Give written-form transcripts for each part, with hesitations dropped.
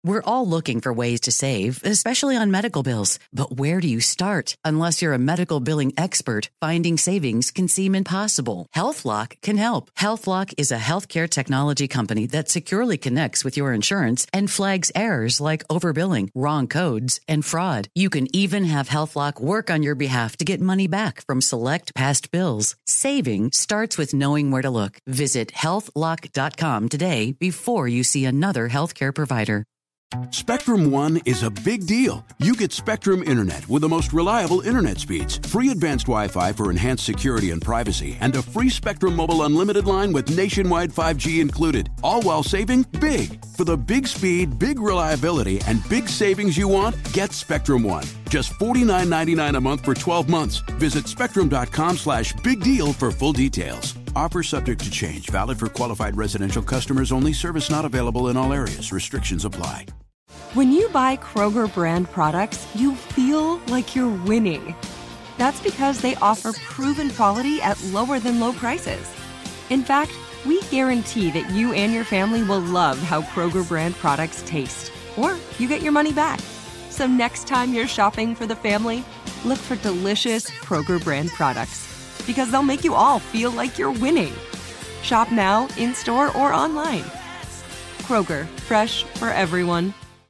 We're all looking for ways to save, especially on medical bills. But where do you start? Unless you're a medical billing expert, finding savings can seem impossible. HealthLock can help. HealthLock is a healthcare technology company that securely connects with your insurance and flags errors like overbilling, wrong codes, and fraud. You can even have HealthLock work on your behalf to get money back from select past bills. Saving starts with knowing where to look. Visit healthlock.com today before you see another healthcare provider. Spectrum One is a big deal. You get Spectrum Internet with the most reliable internet speeds, free advanced Wi-Fi for enhanced security and privacy, and a free Spectrum Mobile Unlimited line with nationwide 5G included, all while saving big. For the big speed, big reliability, and big savings you want, get Spectrum One. Just $49.99 a month for 12 months. Visit spectrum.com/big deal for full details. Offer subject to change. Valid for qualified residential customers only. Service not available in all areas. Restrictions apply. When you buy Kroger brand products, you feel like you're winning. That's because they offer proven quality at lower than low prices. In fact, we guarantee that you and your family will love how Kroger brand products taste, or you get your money back. So next time you're shopping for the family, look for delicious Kroger brand products, because they'll make you all feel like you're winning. Shop now, in-store, or online. Kroger, fresh for everyone.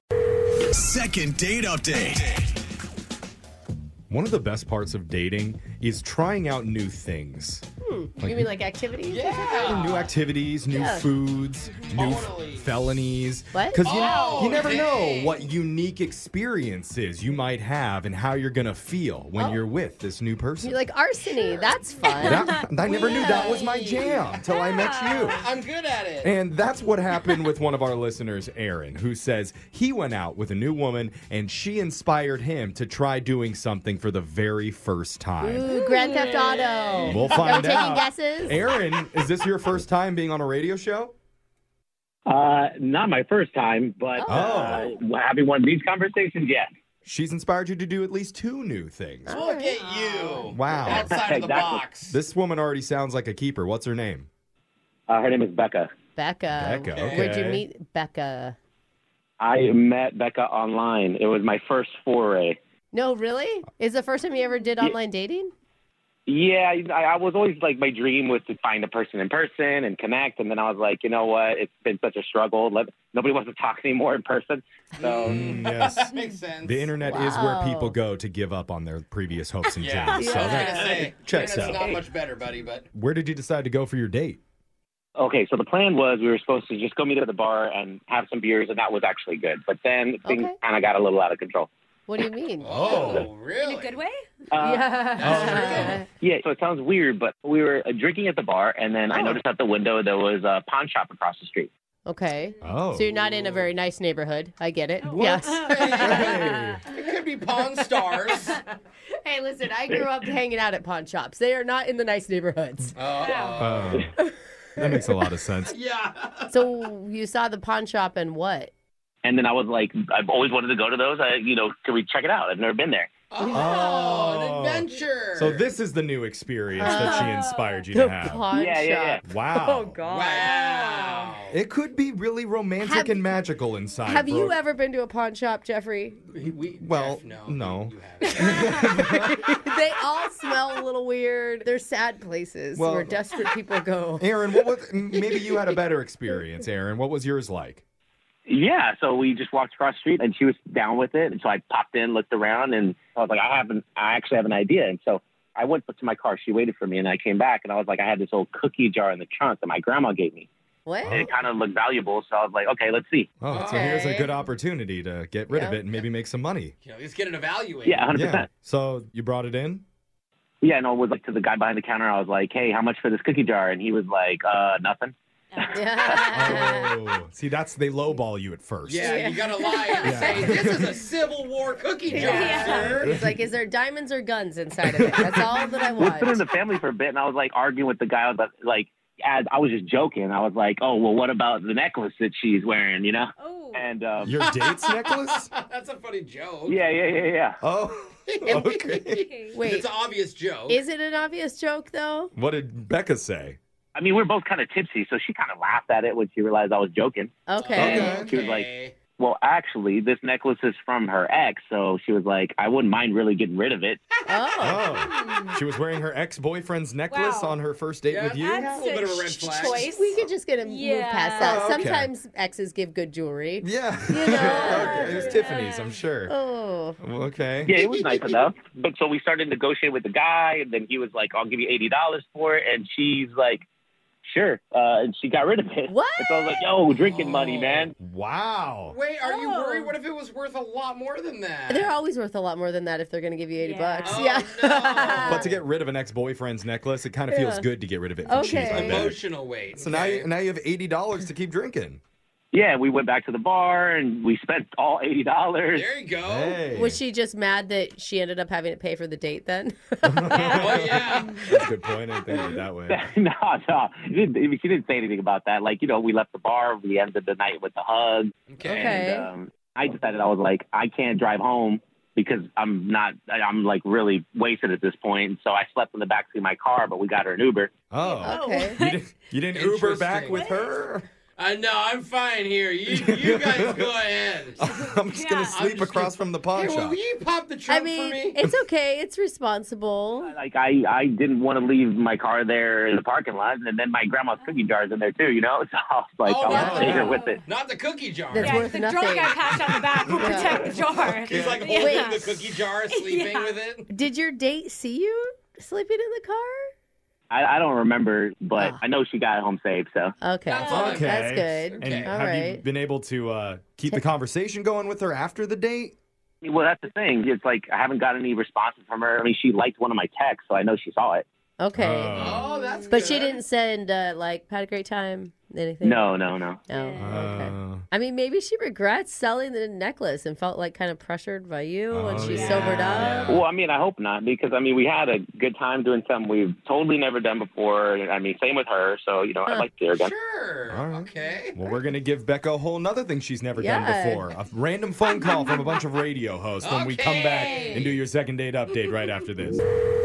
Second date update. One of the best parts of dating is trying out new things. You mean like activities? Yeah. New activities, new foods, new felonies. What? Because you never know what unique experiences you might have and how you're going to feel when you're with this new person. You're like arsony. That's fun. I never knew that was my jam until I met you. I'm good at it. And that's what happened with one of our listeners, Aaron, who says he went out with a new woman and she inspired him to try doing something for the very first time. Ooh, Grand Theft Auto. We'll find Are we out. taking guesses? Aaron, is this your first time being on a radio show? Not my first time, but having one of these conversations, yes. She's inspired you to do at least two new things. Look at you. Wow. Outside of the box. This woman already sounds like a keeper. What's her name? Her name is Becca. Becca. Okay. Where'd you meet Becca? I met Becca online. It was my first foray. No, really? Is the first time you ever did online dating? Yeah, I was always like, my dream was to find a person in person and connect. And then I was like, you know what? It's been such a struggle. Nobody wants to talk anymore in person. So yes. Makes sense. The internet is where people go to give up on their previous hopes and dreams. So that checks out. It's not much better, buddy, but... Where did you decide to go for your date? Okay, so the plan was we were supposed to just go meet at the bar and have some beers, and that was actually good. But then things kind of got a little out of control. What do you mean? Oh, really? In a good way? Yeah. Yeah, so it sounds weird, but we were drinking at the bar, and then I noticed out the window there was a pawn shop across the street. Okay. Oh. So you're not in a very nice neighborhood. I get it. What? Yes. It could be Pawn Stars. Hey, listen, I grew up hanging out at pawn shops. They are not in the nice neighborhoods. That makes a lot of sense. Yeah. So you saw the pawn shop and what? And then I was like, I've always wanted to go to those. Can we check it out? I've never been there. Oh, an adventure. So this is the new experience that she inspired you to have. Pawn shop. Wow. Oh, God. Wow. It could be really romantic and magical inside. Have you ever been to a pawn shop, Jeffrey? Well, Jeff, no. You haven't. They all smell a little weird. They're sad places where desperate people go. Aaron, maybe you had a better experience, Aaron. What was yours like? Yeah, so we just walked across the street, and she was down with it. And so I popped in, looked around, and I was like, I actually have an idea. And so I went to my car. She waited for me, and I came back, and I was like, I had this old cookie jar in the trunk that my grandma gave me. What? And it kind of looked valuable, so I was like, okay, let's see. Oh, so here's a good opportunity to get rid of it and maybe make some money. Let's get it evaluated. Yeah, 100%. Yeah. So you brought it in? Yeah, and I was like to the guy behind the counter, I was like, hey, how much for this cookie jar? And he was like, nothing. Oh, see, they lowball you at first. Yeah, you gotta lie and say, this is a Civil War cookie jar, sir. He's like, is there diamonds or guns inside of it? That's all that I want. We've been in the family for a bit, and I was like arguing with the guy, as I was just joking. I was like, oh, well, what about the necklace that she's wearing, Oh. And your date's necklace? That's a funny joke. Yeah. Oh, okay. Wait, It's an obvious joke. is it an obvious joke, though? What did Becca say? I mean, we're both kind of tipsy, so she kind of laughed at it when she realized I was joking. Okay. She was like, well, actually, this necklace is from her ex. So she was like, I wouldn't mind really getting rid of it. Oh. She was wearing her ex-boyfriend's necklace on her first date with you? That's a little bit of a red flag. Choice. We could just get to move past that. Oh, okay. Sometimes exes give good jewelry. Yeah. You know? Okay. It was Tiffany's, I'm sure. Oh. Well, okay. Yeah, it was nice enough. But so we started negotiating with the guy, and then he was like, I'll give you $80 for it. And she's like, sure. And she got rid of it. What? And so I was like, yo, drinking money, man. Wow. Wait, are you worried? What if it was worth a lot more than that? They're always worth a lot more than that if they're going to give you $80. Oh, Yeah. no. But to get rid of an ex-boyfriend's necklace, it kind of feels good to get rid of it for cheap, I bet. Emotional weight. So now you have $80 to keep drinking. Yeah, we went back to the bar, and we spent all $80. There you go. Hey. Was she just mad that she ended up having to pay for the date then? Oh, yeah. That's a good point. I didn't think of it that way. No. She didn't say anything about that. Like, we left the bar. We ended the night with a hug. Okay. And I decided, I was like, I can't drive home because I'm like really wasted at this point. So I slept in the backseat of my car, but we got her an Uber. Oh. Okay. You didn't Uber back Interesting. with her? No, I'm fine here. You guys go ahead. I'm just going to sleep across from the pawn Hey, well, shop. will you pop the trunk I mean, for me? it's okay. It's responsible. Like, I didn't want to leave my car there in the parking lot. And then my grandma's cookie jar's in there too, So I was like, I'll stay here with it. Not the cookie jar. That's worth the nothing. drunk guy passed on the back will protect the jar. He's like holding the cookie jar, sleeping with it. Did your date see you sleeping in the car? I don't remember, but I know she got home safe, so. Okay. That's all. Okay. That's good. And All have you right. been able to keep the conversation going with her after the date? Well, that's the thing. It's like I haven't got any responses from her. I mean, she liked one of my texts, so I know she saw it. Okay. Oh, that's But good. she didn't send, had a great time, anything? No. Oh, okay. I mean, maybe she regrets selling the necklace and felt like kind of pressured by you when she sobered up. Well, I mean, I hope not, because, I mean, we had a good time doing something we've totally never done before. I mean, same with her, so, I'd like to see her again. Sure. All right. Okay. Well, we're going to give Becca a whole nother thing she's never done Yeah. before. A random phone call from a bunch of radio hosts when we come back and do your second date update right after this.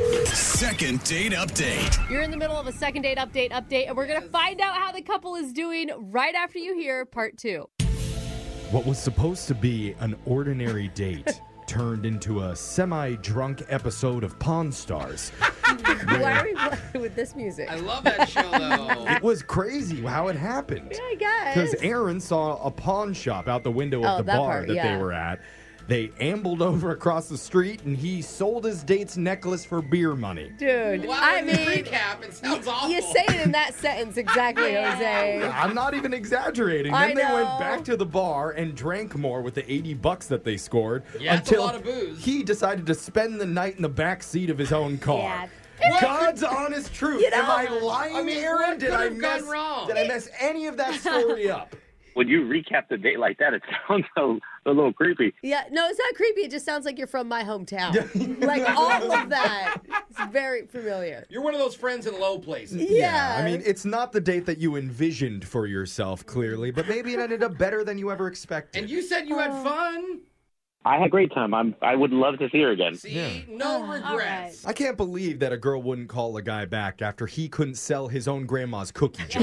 Second date update. You're in the middle of a second date update, and we're going to find out how the couple is doing right after you hear part 2. What was supposed to be an ordinary date turned into a semi-drunk episode of Pawn Stars. Why are we playing with this music? I love that show, though. It was crazy how it happened. I guess. Because Aaron saw a pawn shop out the window of the that bar part, that yeah. they were at. They ambled over across the street, and he sold his date's necklace for beer money. Dude, Wow, I in the mean, recap, it sounds awful. you say it in that sentence exactly, Jose. I'm not even exaggerating. I Then they went know. back to the bar and drank more with the $80 that they scored. Yeah, that's a until lot of booze. he decided to spend the night in the back seat of his own car. Yeah. God's honest truth. Am I lying, I mean, Aaron? what Did could I have gone mess? wrong? Did I mess any of that story up? When you recap the date like that, it sounds a little creepy. Yeah, no, it's not creepy. It just sounds like you're from my hometown. Like all of that. It's very familiar. You're one of those friends in low places. Yeah. I mean, it's not the date that you envisioned for yourself, clearly, but maybe it ended up better than you ever expected. And you said you had fun. I had a great time. I would love to see her again. See, no regrets. I can't believe that a girl wouldn't call a guy back after he couldn't sell his own grandma's cookie jar.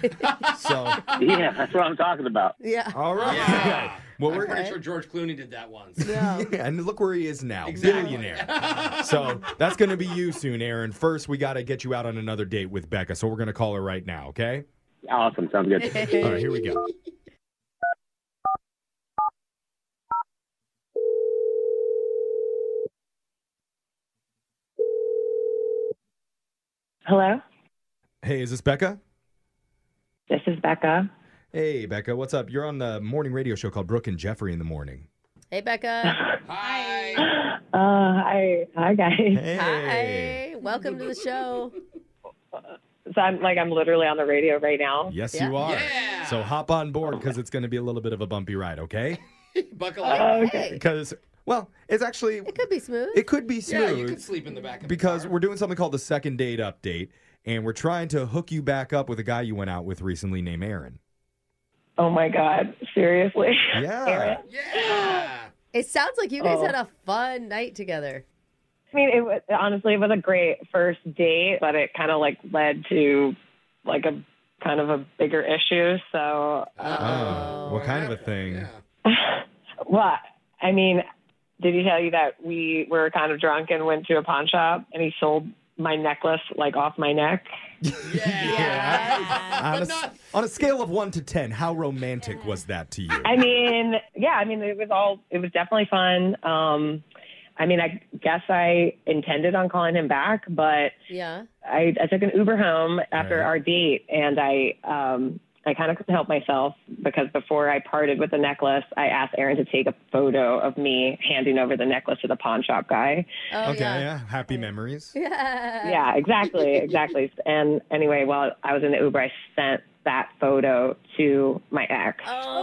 So, Yeah, that's what I'm talking about. Yeah. all right. Yeah. Well, I'm we're pretty sure George Clooney did that once. No. and look where he is now, Exactly. billionaire. So that's going to be you soon, Aaron. First, we got to get you out on another date with Becca, so we're going to call her right now, okay? Awesome. Sounds good. All right, here we go. Hello, Hey, is this Becca? this is Becca. Hey, Becca, what's up? You're on the morning radio show called Brooke and Jeffrey in the Morning. Hey, Becca. Hi. Hi guys. Hey. Hi. Welcome to the show. So I'm literally on the radio right now. Yes, Yeah. you are. Yeah. So hop on board because it's going to be a little bit of a bumpy ride, okay? Buckle up. Hey, Because, well, it's actually, it could be smooth. it could be Yeah, you smooth could sleep in the back of the because car. we're doing something called the second date update, and we're trying to hook you back up with a guy you went out with recently named Aaron. Oh my God, seriously? Yeah. Aaron? Yeah. It sounds like you guys Oh. had a fun night together. I mean, it was a great first date, but it kind of led to a kind of a bigger issue. So Oh, what kind of a thing? Yeah. Well, I mean, did he tell you that we were kind of drunk and went to a pawn shop and he sold my necklace like off my neck? Yeah. On a scale of 1 to 10, how romantic was that to you? I mean, it was definitely fun. I mean, I guess I intended on calling him back, but I took an Uber home after our date, and I kind of couldn't help myself because before I parted with the necklace, I asked Aaron to take a photo of me handing over the necklace to the pawn shop guy. Happy memories. Yeah, exactly. And anyway, while I was in the Uber, I sent that photo to my ex.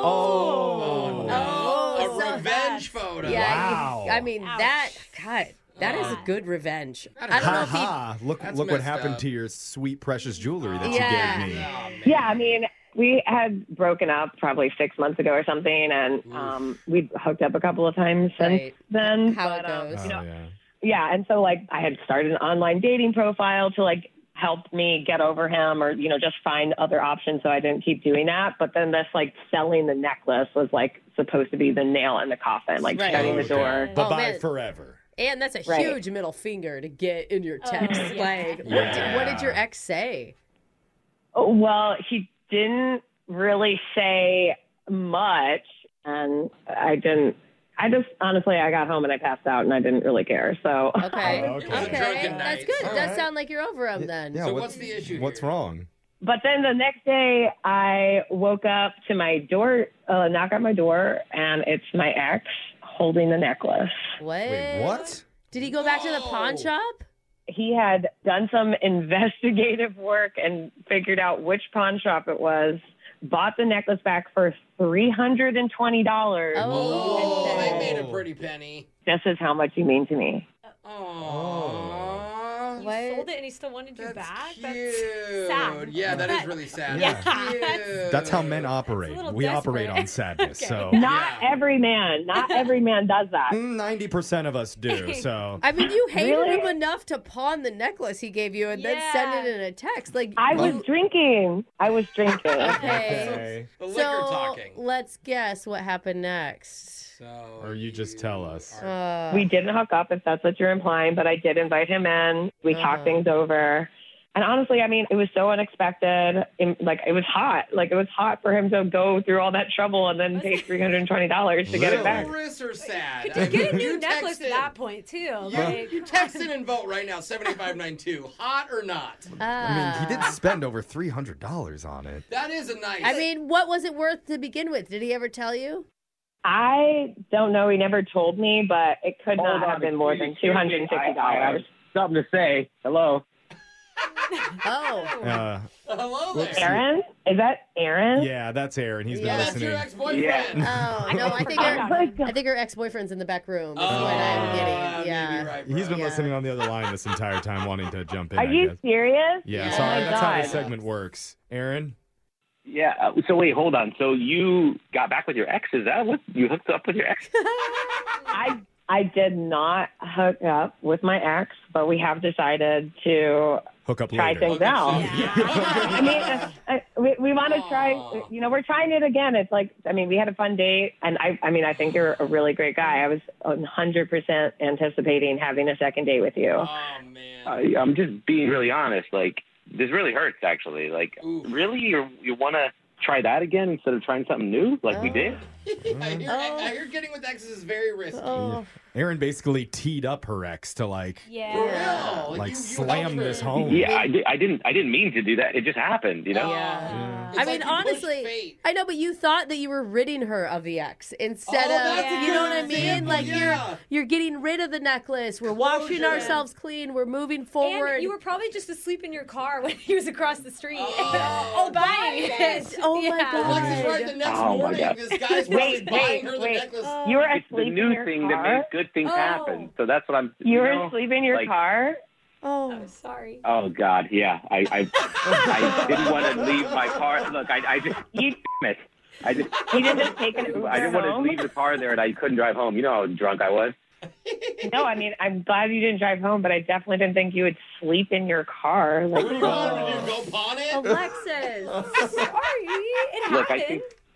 A revenge photo. Yeah, wow. I mean, that is a good revenge. I don't know if he... Look what happened to your sweet, precious jewelry that you gave me. Yeah, I mean, we had broken up probably 6 months ago or something, and we'd hooked up a couple of times since then. How it goes. Yeah, and so, like, I had started an online dating profile to, like, help me get over him or, just find other options so I didn't keep doing that. But then this, like, selling the necklace was, like, supposed to be the nail in the coffin, like, shutting the door. Bye-bye forever. And that's a huge middle finger to get in your text. What did your ex say? Well, he didn't really say much, and I honestly, I got home and I passed out and I didn't really care. So Okay. That's good. It does sound like you're over him then. So what's the issue here? What's wrong? But then the next day, I woke up to my door, knock at my door, and it's my ex holding the necklace. What? What? Did he go back to the pawn shop? He had done some investigative work and figured out which pawn shop it was, bought the necklace back for $320. Oh, they made a pretty penny. This is how much you mean to me. You sold it and he still wanted you back? Cute. That's sad. Yeah, that is really sad. Yeah. That's how men operate. We operate on sadness. So Not every man does that. 90% of us do. So I mean, you hated him enough to pawn the necklace he gave you and then send it in a text. Like I was drinking. Okay. The liquor So talking. let's guess what happened next. Or you just tell us. We didn't hook up, if that's what you're implying, but I did invite him in. We talked things over. And honestly, I mean, it was so unexpected. It was hot. Like, it was hot for him to go through all that trouble and then pay $320 to get it back. Humorous or sad? Could you get a new necklace at that point, too? You text in and vote right now, 7592. Hot or not? I mean, he did spend over $300 on it. That is a nice... I mean, what was it worth to begin with? Did he ever tell you? I don't know. He never told me, but it could not have been more than $250. Something to say. Hello. Oh. Hello there. Aaron? Is that Aaron? Yeah, that's Aaron. He's been That's listening. your ex-boyfriend. Oh, no, I think her ex-boyfriend's in the back room. Is what I'm getting. Yeah. Right, He's been listening on the other line this entire time, wanting to jump in. Are I you guess. serious? Yeah, Oh sorry. my That's how God. this segment works. Aaron? Yeah. So wait, hold on. So you got back with your ex? Is that what you hooked up with your ex? I did not hook up with my ex, but we have decided to Hook up try later. things out. I mean, we want to try, we're trying it again. It's like, I mean, we had a fun date, and I think you're a really great guy. I was 100% anticipating having a second date with you. Oh, man. I'm just being really honest. Like, this really hurts, actually. Like, really? You want to try that again instead of trying something new like we did? I hear getting with exes is very risky. Aaron basically teed up her ex to For real. like You slam helped this her. home. Yeah, I didn't mean to do that. It just happened, you know? Yeah. It's I like mean, you pushed honestly, fate. I know, but you thought that you were ridding her of the ex instead of, that's a you know what I good mean? example, Like yeah. you're getting rid of the necklace. We're washing Closure. ourselves clean. We're moving forward. And you were probably just asleep in your car when he was across the street. Oh, buying it. Oh, my God. Alexis, right the next Oh, my morning, God. this guy's probably Wait, buying her the wait. necklace. You were It's the asleep in new your thing car? that makes good things happen. So that's what I'm... You were know, asleep in your like- car? Oh, Sorry. Oh, God, yeah. I didn't want to leave my car. Look, I just... You I just... didn't just take an Uber I didn't want to home? leave the car there, and I couldn't drive home. You know how drunk I was. No, I mean, I'm glad you didn't drive home, but I definitely didn't think you would sleep in your car. Like, What did you go pawn it? Alexis. Sorry. It Look, happened.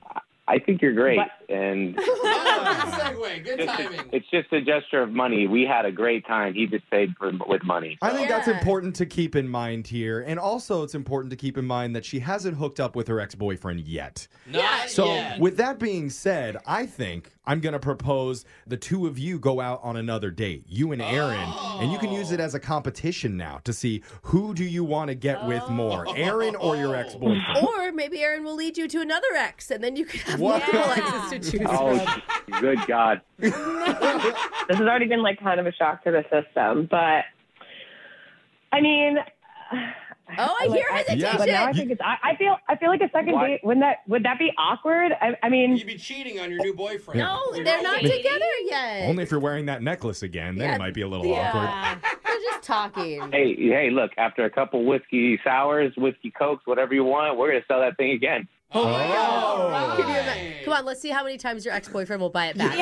I think you're great. And Good segue. Good timing. it's just a gesture of money. We had a great time. He just paid with money. I think that's important to keep in mind here. And also it's important to keep in mind that she hasn't hooked up with her ex-boyfriend yet. Not yet. With that being said, I think I'm going to propose the two of you go out on another date, you and Aaron, and you can use it as a competition now to see who do you want to get with more, Aaron or your ex-boyfriend. Or maybe Aaron will lead you to another ex, and then you can have multiple exes to choose from. Good God. This has already been like kind of a shock to the system, but I mean, I hear hesitation. But now I think I feel like a second date. Would that be awkward? I mean, you'd be cheating on your new boyfriend. No, they're not together yet. Only if you're wearing that necklace again, then it might be a little awkward. They're just talking. Hey, look, after a couple whiskey sours, whiskey cokes, whatever you want, we're going to sell that thing again. Oh my God. Can you imagine? Come on, let's see how many times your ex-boyfriend will buy it back.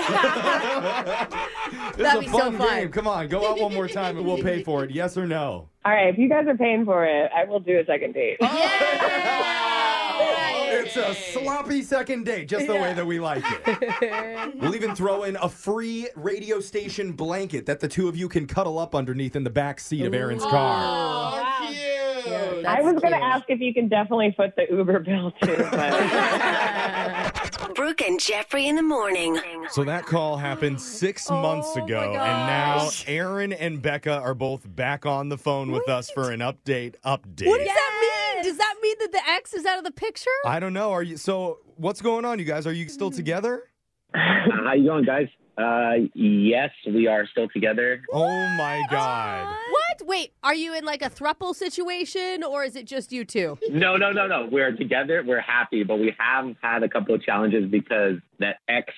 This That'd is be a so fun fun. game. Come on, go out one more time and we'll pay for it. Yes or no? all right, if you guys are paying for it, I will do a second date. It's a sloppy second date, just the way that we like it. We'll even throw in a free radio station blanket that the two of you can cuddle up underneath in the back seat of Aaron's car. Oh, cute. I was going to ask if you can definitely foot the Uber bill too, but Brooke and Jeffrey in the morning. So that call happened 6 months ago, and now Aaron and Becca are both back on the phone with us for an update. What does that mean? Does that mean that the ex is out of the picture? I don't know. So what's going on, you guys? Are you still together? How you going, guys? Yes, we are still together. Oh, my God. What? Wait, are you in like a throuple situation, or is it just you two? No. We're together. We're happy, but we have had a couple of challenges because that ex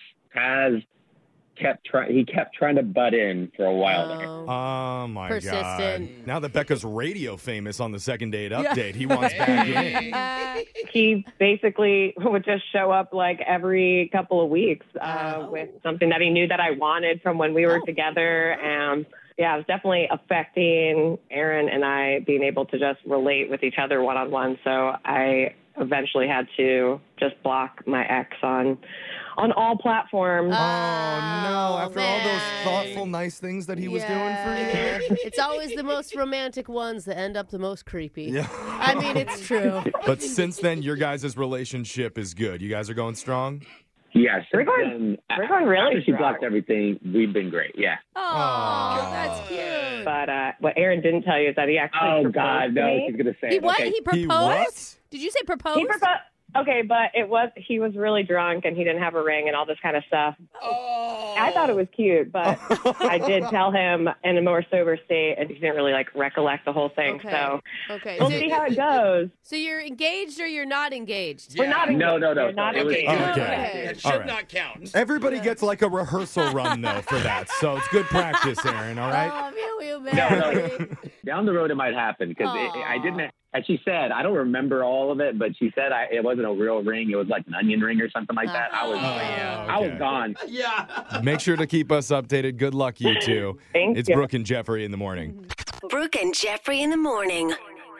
kept trying to butt in for a while there. Oh, my Persistent. God. Now that Becca's radio famous on the second date update, he wants back in. he basically would just show up like every couple of weeks with something that he knew that I wanted from when we were together. And yeah, it was definitely affecting Aaron and I being able to just relate with each other one-on-one. So I eventually had to just block my ex on all platforms. Oh, no. After all those thoughtful, nice things that he was doing for you. It's always the most romantic ones that end up the most creepy. Yeah. I mean, it's true. But since then, your guys' relationship is good. You guys are going strong? Yes. We're going really After she strong. blocked everything, we've been great. Yeah. Oh, that's cute. But what Aaron didn't tell you is that he actually proposed God, to no, me. she's going to say He it. what? Okay. He proposed? what? Did you say proposed? He proposed. Okay, but he was really drunk and he didn't have a ring and all this kind of stuff. Oh. I thought it was cute, but I did tell him in a more sober state and he didn't really recollect the whole thing. Okay. So Okay. we'll see how it goes. So you're engaged or you're not engaged? We're not engaged. No. We're not It was- engaged. Okay. That All should right. not count. Everybody gets like a rehearsal run, though, for that. So it's good practice, Aaron, all right? Oh, you No. married. Down the road, it might happen because I didn't. As she said, I don't remember all of it, but she said it wasn't a real ring. It was like an onion ring or something like that. I was gone. Yeah. Make sure to keep us updated. Good luck, you two. Thank It's you. Brooke and Jeffrey in the morning. Brooke and Jeffrey in the morning.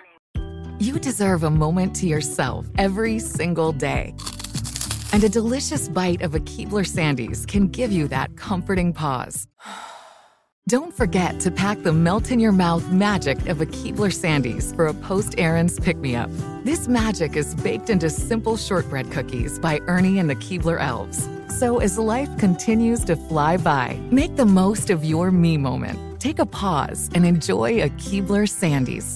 You deserve a moment to yourself every single day. And a delicious bite of a Keebler Sandies can give you that comforting pause. Don't forget to pack the melt-in-your-mouth magic of a Keebler Sandies for a post-errands pick-me-up. This magic is baked into simple shortbread cookies by Ernie and the Keebler Elves. So as life continues to fly by, make the most of your me moment. Take a pause and enjoy a Keebler Sandies.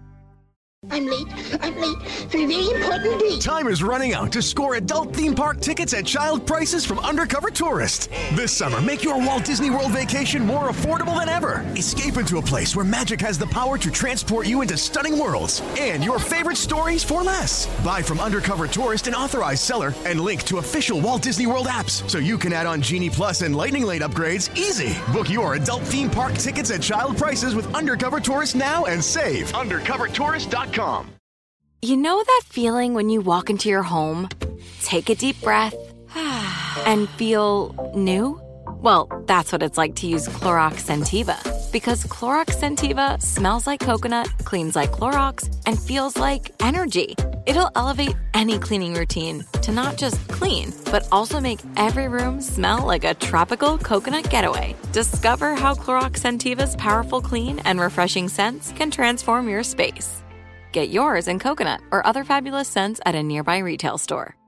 I'm late for a very important date. Time is running out to score adult theme park tickets at child prices from Undercover Tourist. This summer, make your Walt Disney World vacation more affordable than ever. Escape into a place where magic has the power to transport you into stunning worlds and your favorite stories for less. Buy from Undercover Tourist, an authorized seller, and link to official Walt Disney World apps so you can add on Genie Plus and Lightning Lane upgrades easy. Book your adult theme park tickets at child prices with Undercover Tourist now and save. UndercoverTourist.com. You know that feeling when you walk into your home, take a deep breath, and feel new? Well, that's what it's like to use Clorox Scentiva. Because Clorox Scentiva smells like coconut, cleans like Clorox, and feels like energy. It'll elevate any cleaning routine to not just clean, but also make every room smell like a tropical coconut getaway. Discover how Clorox Scentiva's powerful clean and refreshing scents can transform your space. Get yours in coconut or other fabulous scents at a nearby retail store.